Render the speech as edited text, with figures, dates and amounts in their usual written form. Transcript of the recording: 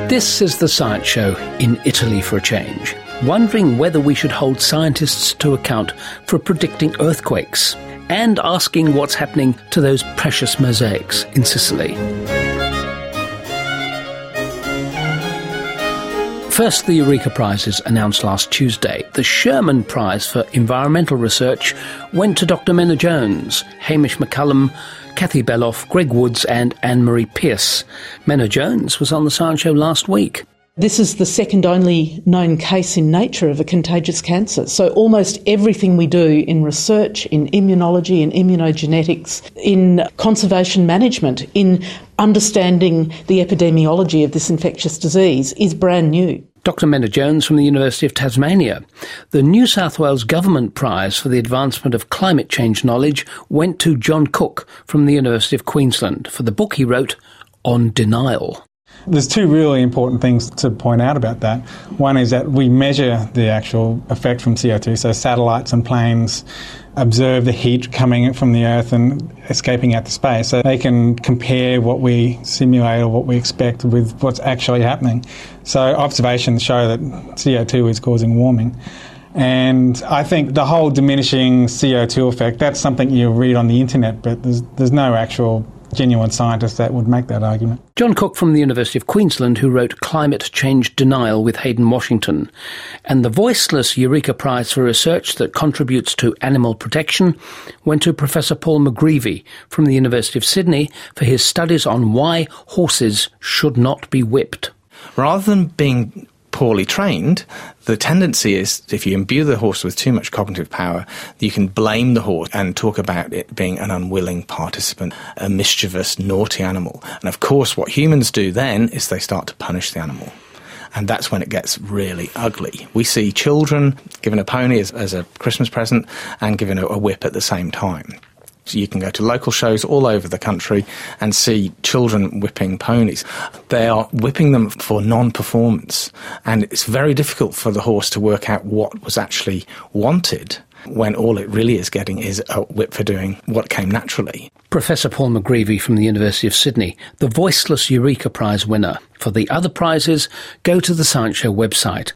This is the Science Show in Italy for a change, wondering whether we should hold scientists to account for predicting earthquakes and asking what's happening to those precious mosaics in Sicily. First, the Eureka Prizes announced last Tuesday. The Sherman Prize for Environmental Research went to Dr. Menna Jones, Hamish McCullum, Kathy Beloff, Greg Woods and Anne-Marie Pierce. Menna Jones was on the Science Show last week. This is the second only known case in nature of a contagious cancer. So almost everything we do in research, in immunology, in immunogenetics, in conservation management, in understanding the epidemiology of this infectious disease is brand new. Dr. Menna Jones from the University of Tasmania. The New South Wales Government Prize for the Advancement of Climate Change Knowledge went to John Cook from the University of Queensland for the book he wrote on denial. There's two really important things to point out about that. One is that we measure the actual effect from CO2, so satellites and planes observe the heat coming from the Earth and escaping out to space. So they can compare what we simulate or what we expect with what's actually happening. So observations show that CO2 is causing warming. And I think the whole diminishing CO2 effect, that's something you read on the internet, but there's no actual genuine scientist that would make that argument. John Cook from the University of Queensland, who wrote Climate Change Denial with Hayden Washington. And the voiceless Eureka Prize for research that contributes to animal protection went to Professor Paul McGreevy from the University of Sydney for his studies on why horses should not be whipped. Rather than being poorly trained, the tendency is, if you imbue the horse with too much cognitive power, you can blame the horse and talk about it being an unwilling participant, a mischievous, naughty animal. And of course, what humans do then is they start to punish the animal. And that's when it gets really ugly. We see children given a pony as a Christmas present and given a whip at the same time. So you can go to local shows all over the country and see children whipping ponies. They are whipping them for non-performance, and it's very difficult for the horse to work out what was actually wanted when all it really is getting is a whip for doing what came naturally. Professor Paul McGreevy from the University of Sydney, the voiceless Eureka Prize winner. For the other prizes, go to the Science Show website.